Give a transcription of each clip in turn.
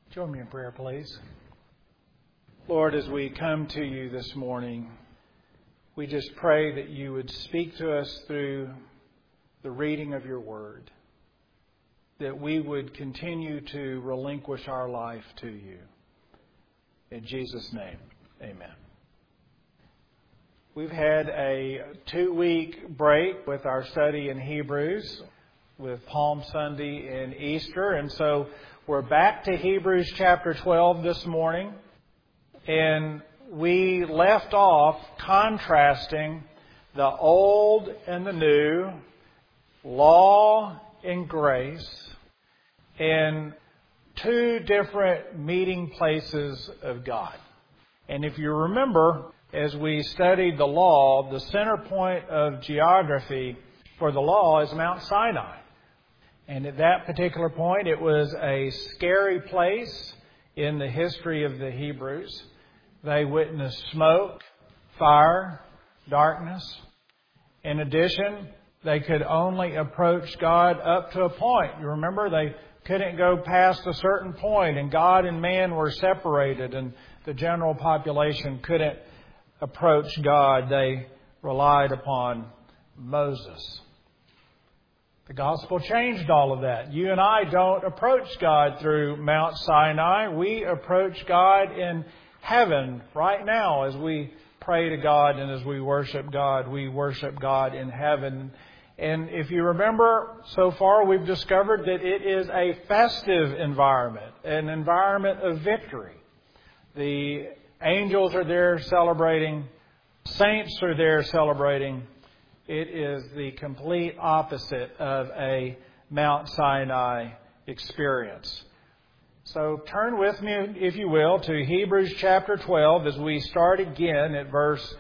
Join me in prayer, please. Lord, as we come to you this morning, we just pray that you would speak to us through the reading of your word, that we would continue to relinquish our life to you. In Jesus' name, amen. We've had a 2-week break with our study in Hebrews with Palm Sunday and Easter, and so we're back to Hebrews chapter 12 this morning, and we left off contrasting the old and the new, law and grace, in two different meeting places of God. And if you remember, as we studied the law, the center point of geography for the law is Mount Sinai. And at that particular point, it was a scary place in the history of the Hebrews. They witnessed smoke, fire, darkness. In addition, they could only approach God up to a point. You remember, they couldn't go past a certain point, and God and man were separated, and the general population couldn't approach God. They relied upon Moses. The gospel changed all of that. You and I don't approach God through Mount Sinai. We approach God in heaven right now as we pray to God and as we worship God. We worship God in heaven. And if you remember, so far we've discovered that it is a festive environment, an environment of victory. The angels are there celebrating. Saints are there celebrating. It is the complete opposite of a Mount Sinai experience. So turn with me, if you will, to Hebrews chapter 12 as we start again at verse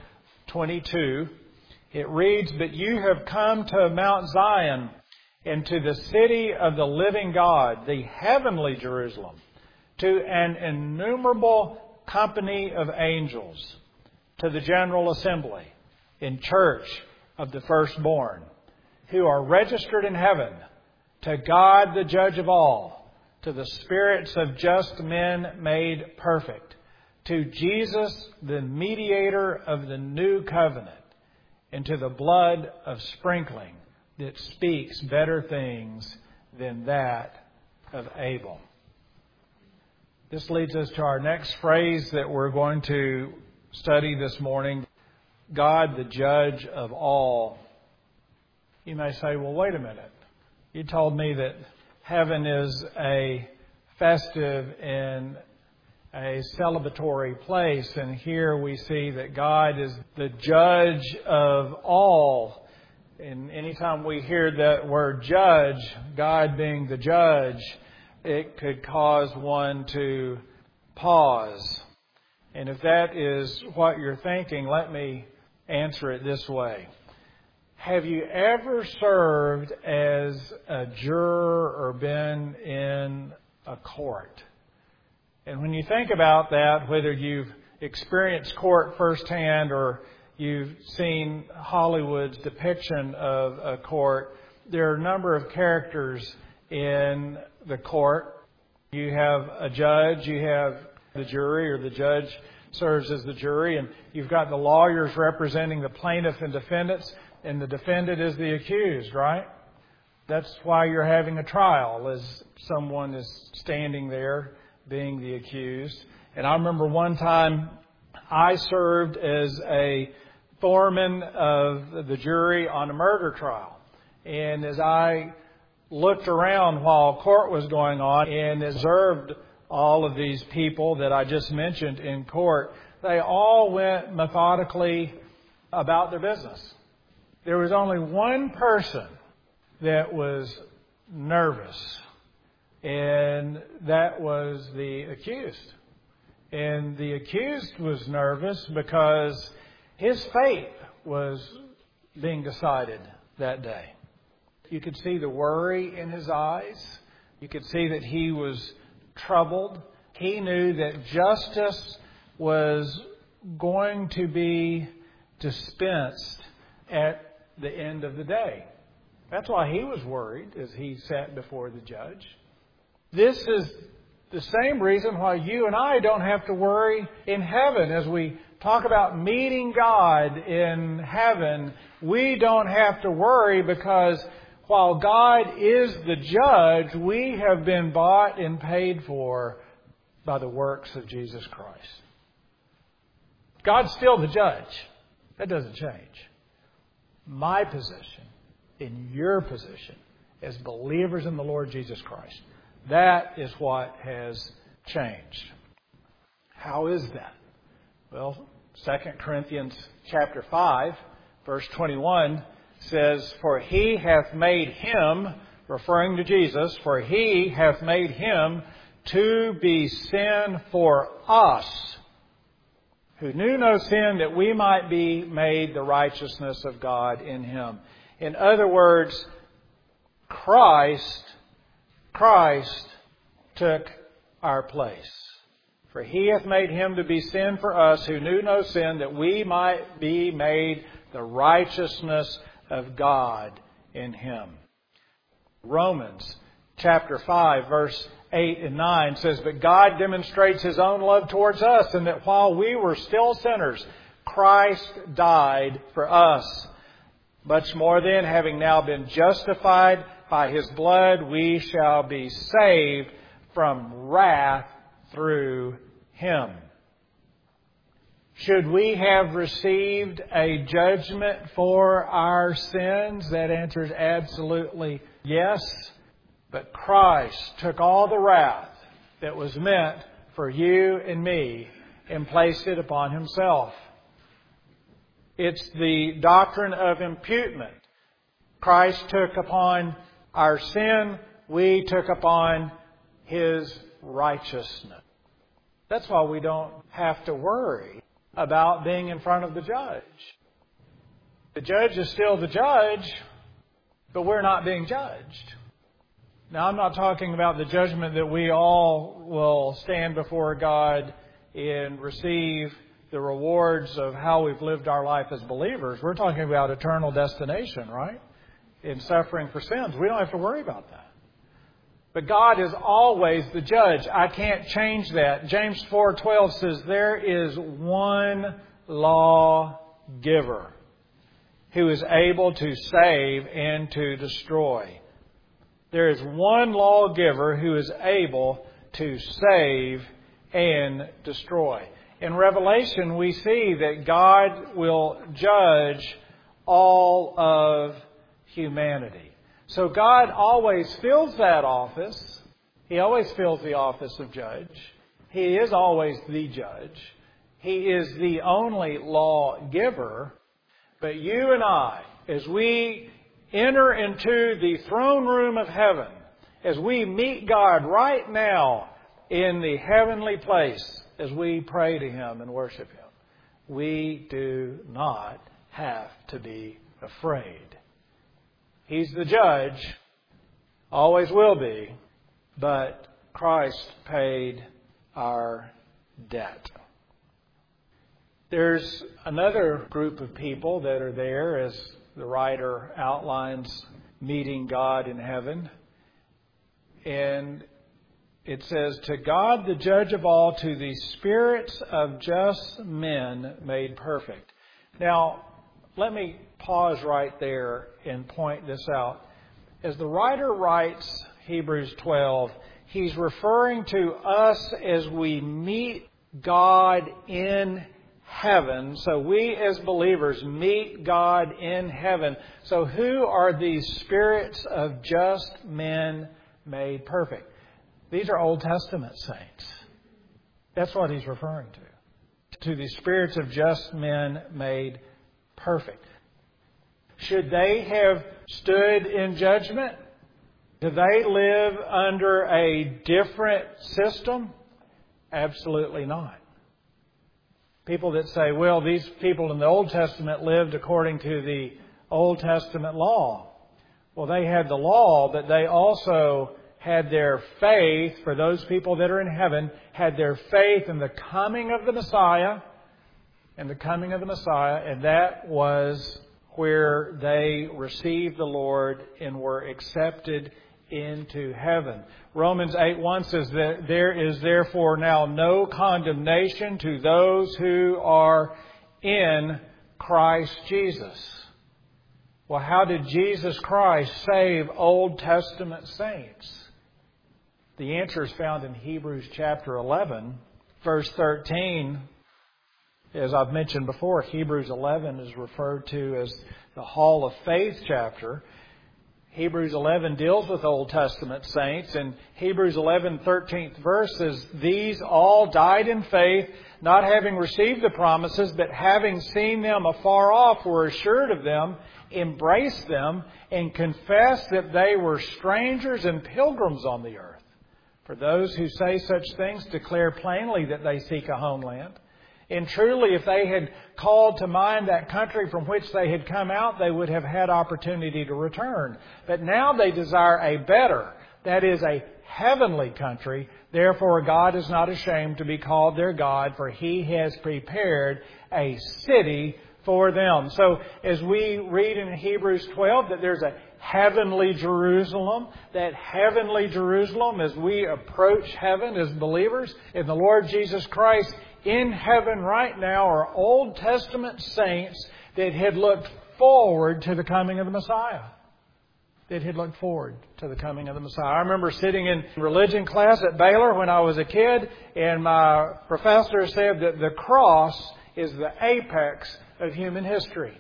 22. It reads, "But you have come to Mount Zion and to the city of the living God, the heavenly Jerusalem, to an innumerable company of angels, to the general assembly in church of the firstborn, who are registered in heaven, to God the judge of all, to the spirits of just men made perfect, to Jesus the mediator of the new covenant, and to the blood of sprinkling that speaks better things than that of Abel." This leads us to our next phrase that we're going to study this morning. God, the judge of all. You may say, well, wait a minute. You told me that heaven is a festive and a celebratory place, and here we see that God is the judge of all. And anytime we hear that word judge, God being the judge, it could cause one to pause. And if that is what you're thinking, let me answer it this way. Have you ever served as a juror or been in a court? And when you think about that, whether you've experienced court firsthand or you've seen Hollywood's depiction of a court, there are a number of characters in the court. You have a judge, you have the jury, or the judge serves as the jury, and you've got the lawyers representing the plaintiff and defendants, and the defendant is the accused, right? That's why you're having a trial, as someone is standing there being the accused. And I remember one time I served as a foreman of the jury on a murder trial. And as I looked around while court was going on and observed all of these people that I just mentioned in court, they all went methodically about their business. There was only one person that was nervous, and that was the accused. And the accused was nervous because his fate was being decided that day. You could see the worry in his eyes. You could see that he was troubled. He knew that justice was going to be dispensed at the end of the day. That's why he was worried as he sat before the judge. This is the same reason why you and I don't have to worry in heaven. As we talk about meeting God in heaven, we don't have to worry because while God is the judge, we have been bought and paid for by the works of Jesus Christ. God's still the judge. That doesn't change. My position, in your position, as believers in the Lord Jesus Christ, that is what has changed. How is that? Well, 2 Corinthians chapter 5, verse 21 says, "For He hath made Him," referring to Jesus, "for He hath made Him to be sin for us, who knew no sin, that we might be made the righteousness of God in Him." In other words, Christ took our place. "For He hath made Him to be sin for us, who knew no sin, that we might be made the righteousness of God in Him." Romans chapter 5, verse 8 and 9 says, "But God demonstrates His own love towards us, in that while we were still sinners, Christ died for us. Much more then, having now been justified by His blood, we shall be saved from wrath through Him." Should we have received a judgment for our sins? That answer is absolutely yes. But Christ took all the wrath that was meant for you and me and placed it upon Himself. It's the doctrine of imputement. Christ took upon our sin. We took upon His righteousness. That's why we don't have to worry about being in front of the judge. The judge is still the judge, but we're not being judged. Now, I'm not talking about the judgment that we all will stand before God and receive the rewards of how we've lived our life as believers. We're talking about eternal destination, right? In suffering for sins. We don't have to worry about that. But God is always the judge. I can't change that. James 4:12 says, "There is one lawgiver who is able to save and to destroy." There is one lawgiver who is able to save and destroy. In Revelation, we see that God will judge all of humanity. So God always fills that office. He always fills the office of judge. He is always the judge. He is the only lawgiver. But you and I, as we enter into the throne room of heaven, as we meet God right now in the heavenly place, as we pray to Him and worship Him, we do not have to be afraid. He's the judge, always will be, but Christ paid our debt. There's another group of people that are there, as the writer outlines, meeting God in heaven. And it says, "To God, the judge of all, to the spirits of just men made perfect." Now, let me pause right there and point this out. As the writer writes Hebrews 12, he's referring to us as we meet God in heaven. So we as believers meet God in heaven. So who are these spirits of just men made perfect? These are Old Testament saints. That's what he's referring to. To the spirits of just men made perfect. Should they have stood in judgment? Do they live under a different system? Absolutely not. People that say, well, these people in the Old Testament lived according to the Old Testament law. Well, they had the law, but they also had their faith, for those people that are in heaven, had their faith in the coming of the Messiah, and that was where they received the Lord and were accepted into heaven. Romans 8:1 says that there is therefore now no condemnation to those who are in Christ Jesus. Well, how did Jesus Christ save Old Testament saints? The answer is found in Hebrews chapter 11, verse 13. As I've mentioned before, Hebrews 11 is referred to as the Hall of Faith chapter. Hebrews 11 deals with Old Testament saints, and Hebrews 11, 13th verse says, "These all died in faith, not having received the promises, but having seen them afar off, were assured of them, embraced them, and confessed that they were strangers and pilgrims on the earth. For those who say such things declare plainly that they seek a homeland. And truly, if they had called to mind that country from which they had come out, they would have had opportunity to return. But now they desire a better, that is, a heavenly country. Therefore, God is not ashamed to be called their God, for He has prepared a city for them." So, as we read in Hebrews 12 that there's a heavenly Jerusalem, that heavenly Jerusalem, as we approach heaven as believers in the Lord Jesus Christ, in heaven right now are Old Testament saints that had looked forward to the coming of the Messiah. That had looked forward to the coming of the Messiah. I remember sitting in religion class at Baylor when I was a kid, and my professor said that the cross is the apex of human history.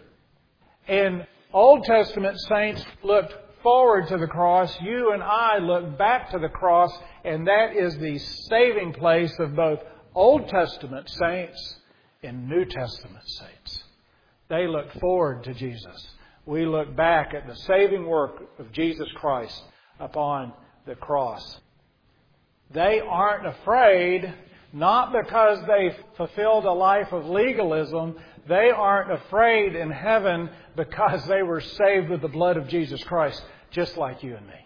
And Old Testament saints looked forward to the cross. You and I look back to the cross, and that is the saving place of both Old Testament saints and New Testament saints. They look forward to Jesus. We look back at the saving work of Jesus Christ upon the cross. They aren't afraid, not because they fulfilled a life of legalism. They aren't afraid in heaven because they were saved with the blood of Jesus Christ, just like you and me.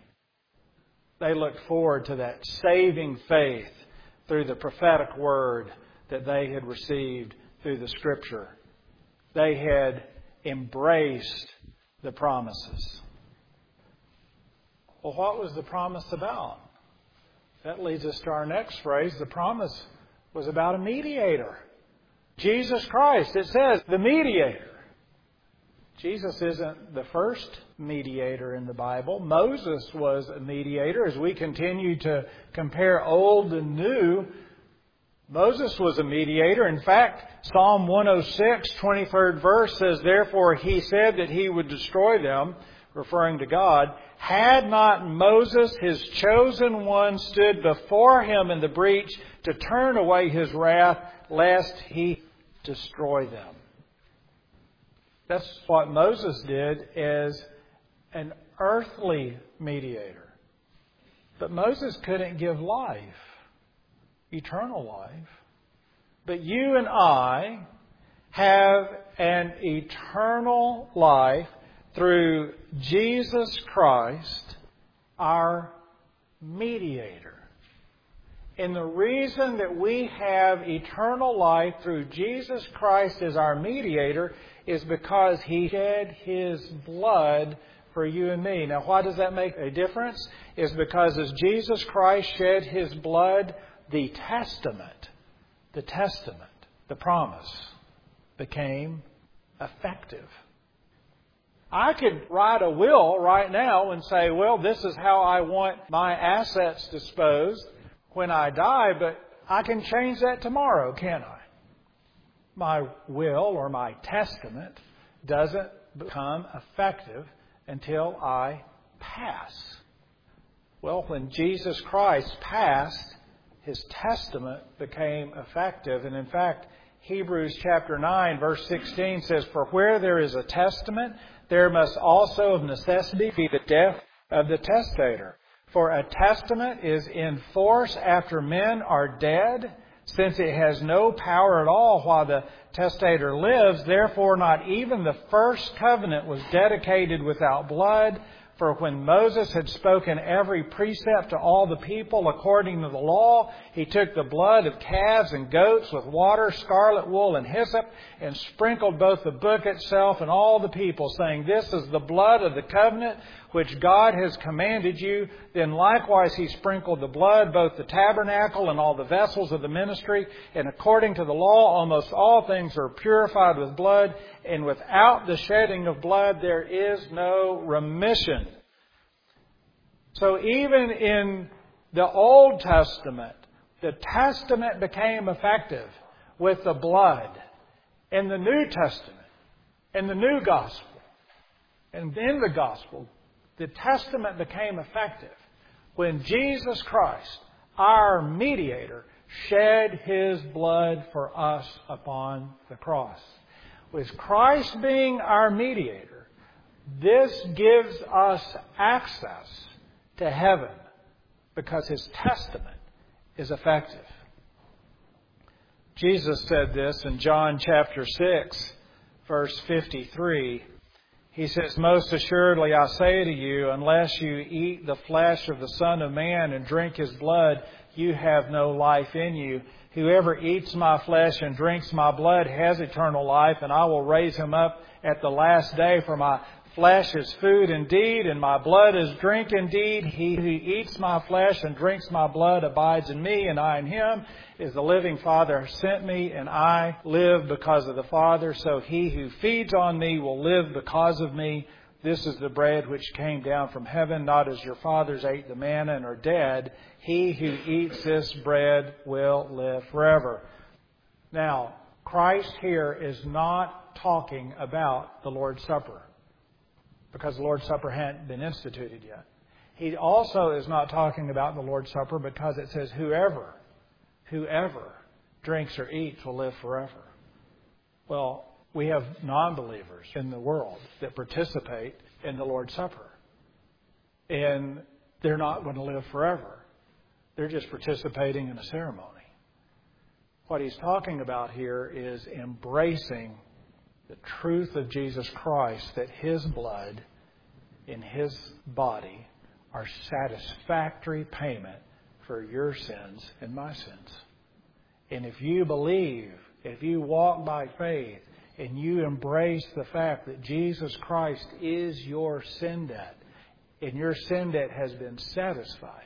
They look forward to that saving faith through the prophetic word that they had received through the Scripture. They had embraced the promises. Well, what was the promise about? That leads us to our next phrase. The promise was about a mediator. Jesus Christ. It says the mediator. Jesus isn't the first mediator in the Bible. Moses was a mediator. As we continue to compare Old and New, Moses was a mediator. In fact, Psalm 106, 23rd verse says, "Therefore he said that he would destroy them," referring to God, "had not Moses, his chosen one, stood before him in the breach to turn away his wrath, lest he destroy them." That's what Moses did as an earthly mediator. But Moses couldn't give life, eternal life. But you and I have an eternal life through Jesus Christ, our mediator. And the reason that we have eternal life through Jesus Christ as our mediator is because He shed His blood for you and me. Now, why does that make a difference? It's because as Jesus Christ shed His blood, the testament, the promise, became effective. I could write a will right now and say, well, this is how I want my assets disposed when I die, but I can change that tomorrow, can't I? My will or my testament doesn't become effective until I pass. Well, when Jesus Christ passed, His testament became effective. And in fact, Hebrews chapter 9, verse 16 says, "For where there is a testament, there must also of necessity be the death of the testator. For a testament is in force after men are dead, since it has no power at all while the testator lives. Therefore, not even the first covenant was dedicated without blood. For when Moses had spoken every precept to all the people according to the law, he took the blood of calves and goats with water, scarlet wool, and hyssop, and sprinkled both the book itself and all the people, saying, 'This is the blood of the covenant which God has commanded you. Then likewise he sprinkled the blood, both the tabernacle and all the vessels of the ministry. And according to the law, almost all things are purified with blood. And without the shedding of blood, there is no remission. So even in the Old Testament, the Testament became effective with the blood. In the New Testament, in the New Gospel, and in the Gospel, the Testament became effective when Jesus Christ, our mediator, shed His blood for us upon the cross. With Christ being our mediator, this gives us access to heaven because His testament is effective. Jesus said this in John chapter 6, verse 53. He says, "Most assuredly I say to you, unless you eat the flesh of the Son of Man and drink His blood, you have no life in you. Whoever eats my flesh and drinks my blood has eternal life, and I will raise him up at the last day. For my flesh is food indeed, and my blood is drink indeed. He who eats my flesh and drinks my blood abides in me, and I in him. Is the living Father sent me, and I live because of the Father. So he who feeds on me will live because of me. This is the bread which came down from heaven, not as your fathers ate the manna and are dead. He who eats this bread will live forever." Now, Christ here is not talking about the Lord's Supper, because the Lord's Supper hadn't been instituted yet. He also is not talking about the Lord's Supper because it says whoever drinks or eats will live forever. Well, we have non-believers in the world that participate in the Lord's Supper. And they're not going to live forever. They're just participating in a ceremony. What he's talking about here is embracing the truth of Jesus Christ, that His blood in His body are satisfactory payment for your sins and my sins. And if you believe, if you walk by faith, and you embrace the fact that Jesus Christ is your sin debt, and your sin debt has been satisfied,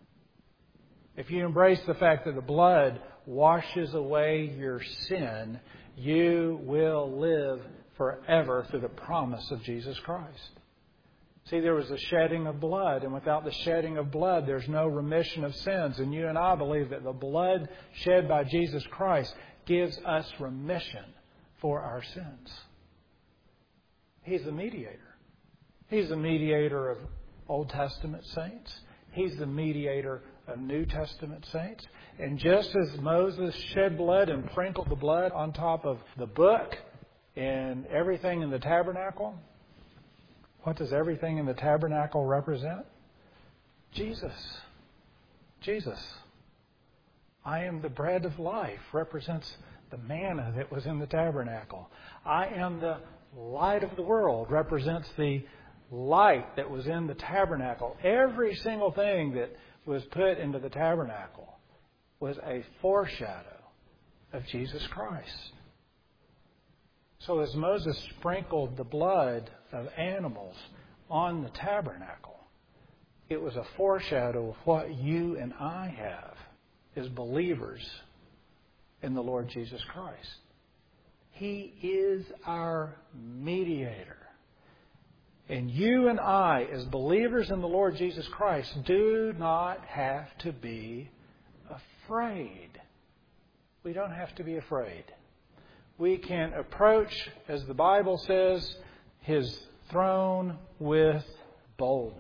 if you embrace the fact that the blood washes away your sin, you will live forever through the promise of Jesus Christ. See, there was a shedding of blood, and without the shedding of blood, there's no remission of sins. And you and I believe that the blood shed by Jesus Christ gives us remission for our sins. He's the mediator. He's the mediator of Old Testament saints. He's the mediator of New Testament saints. And just as Moses shed blood and sprinkled the blood on top of the book and everything in the tabernacle, what does everything in the tabernacle represent? Jesus. Jesus. I am the bread of life represents the manna that was in the tabernacle. I am the light of the world represents the light that was in the tabernacle. Every single thing that was put into the tabernacle was a foreshadow of Jesus Christ. So as Moses sprinkled the blood of animals on the tabernacle, it was a foreshadow of what you and I have as believers in the Lord Jesus Christ. He is our mediator. And you and I, as believers in the Lord Jesus Christ, do not have to be afraid. We don't have to be afraid. We can approach, as the Bible says, His throne with boldness.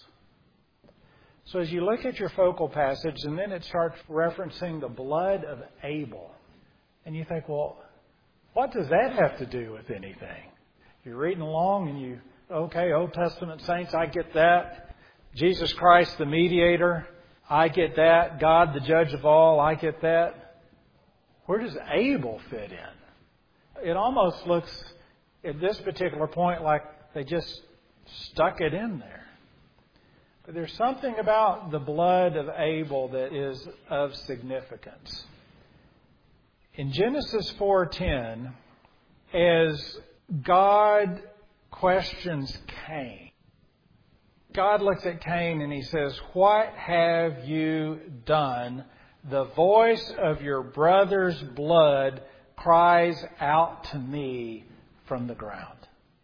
So as you look at your focal passage, and then it starts referencing the blood of Abel, and you think, well, what does that have to do with anything? You're reading along and okay, Old Testament saints, I get that. Jesus Christ, the mediator, I get that. God, the judge of all, I get that. Where does Abel fit in? It almost looks, at this particular point, like they just stuck it in there. But there's something about the blood of Abel that is of significance. In Genesis 4:10, as God questions Cain, God looks at Cain and He says, "What have you done? The voice of your brother's blood cries out to me from the ground."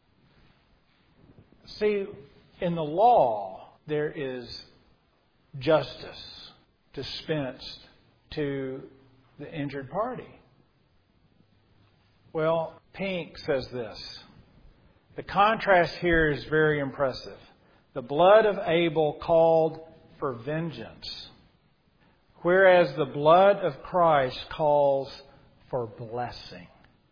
See, in the law, there is justice dispensed to the injured party. Well, Pink says this. The contrast here is very impressive. The blood of Abel called for vengeance, whereas the blood of Christ calls for blessing.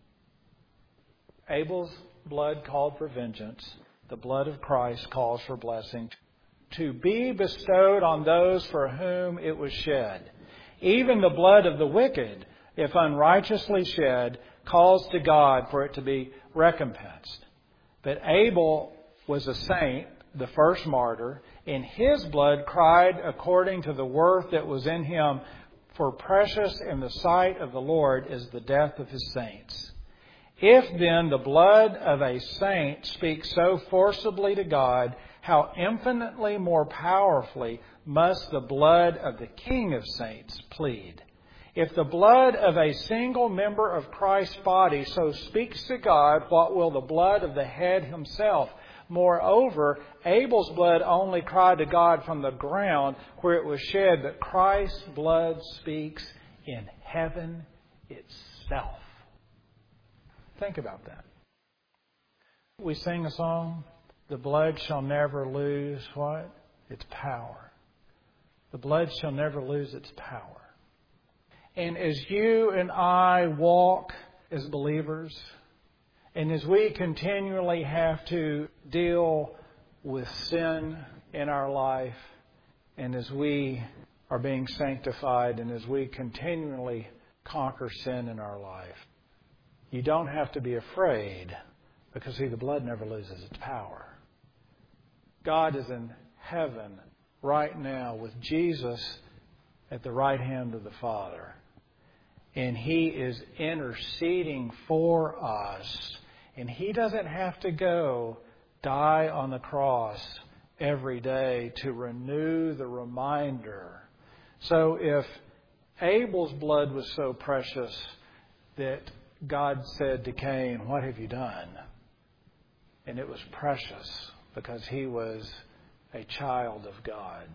Abel's blood called for vengeance. The blood of Christ calls for blessing, to be bestowed on those for whom it was shed. Even the blood of the wicked, if unrighteously shed, calls to God for it to be recompensed. But Abel was a saint, the first martyr, and his blood cried according to the worth that was in him, for precious in the sight of the Lord is the death of His saints. If then the blood of a saint speaks so forcibly to God, how infinitely more powerfully must the blood of the King of saints plead? If the blood of a single member of Christ's body so speaks to God, what will the blood of the head Himself? Moreover, Abel's blood only cried to God from the ground where it was shed, but Christ's blood speaks in heaven itself. Think about that. We sing a song, "The blood shall never lose" what? Its power. The blood shall never lose its power. And as you and I walk as believers, and as we continually have to deal with sin in our life, and as we are being sanctified, and as we continually conquer sin in our life, you don't have to be afraid, because, see, the blood never loses its power. God is in heaven right now with Jesus at the right hand of the Father. And He is interceding for us. And He doesn't have to go die on the cross every day to renew the reminder. So if Abel's blood was so precious that God said to Cain, "What have you done?" And it was precious because he was a child of God.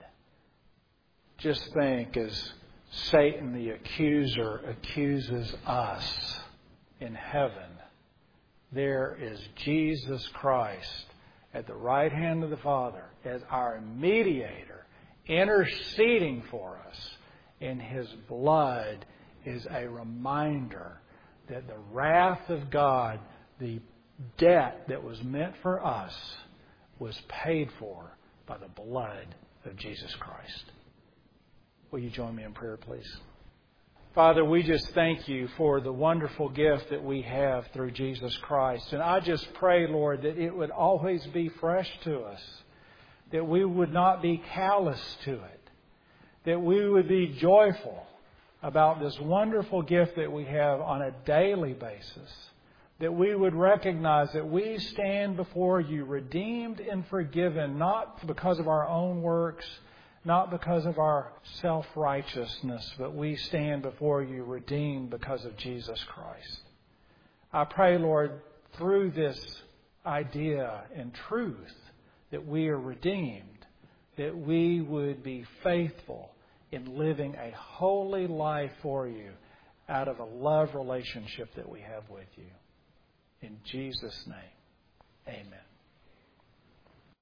Just think as Satan, the accuser, accuses us in heaven, there is Jesus Christ at the right hand of the Father as our mediator, interceding for us. And His blood is a reminder that the wrath of God, the debt that was meant for us, was paid for by the blood of Jesus Christ. Will you join me in prayer, please? Father, we just thank You for the wonderful gift that we have through Jesus Christ. And I just pray, Lord, that it would always be fresh to us, that we would not be callous to it, that we would be joyful about this wonderful gift that we have on a daily basis, that we would recognize that we stand before You redeemed and forgiven, not because of our own works, not because of our self-righteousness, but we stand before You redeemed because of Jesus Christ. I pray, Lord, through this idea and truth that we are redeemed, that we would be faithful in living a holy life for You out of a love relationship that we have with You. In Jesus' name, amen.